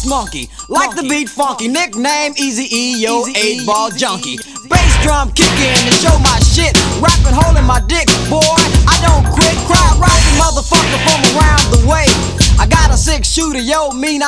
ass monkey. Like the beat funky, nickname Eazy-E, yo, 8-ball junkie. Bass drum kicking and show my shit. Rapping, holding my dick, boy. I don't quit. Crowd rocking, motherfucker from around the way. I got a 6-shooter, yo, mean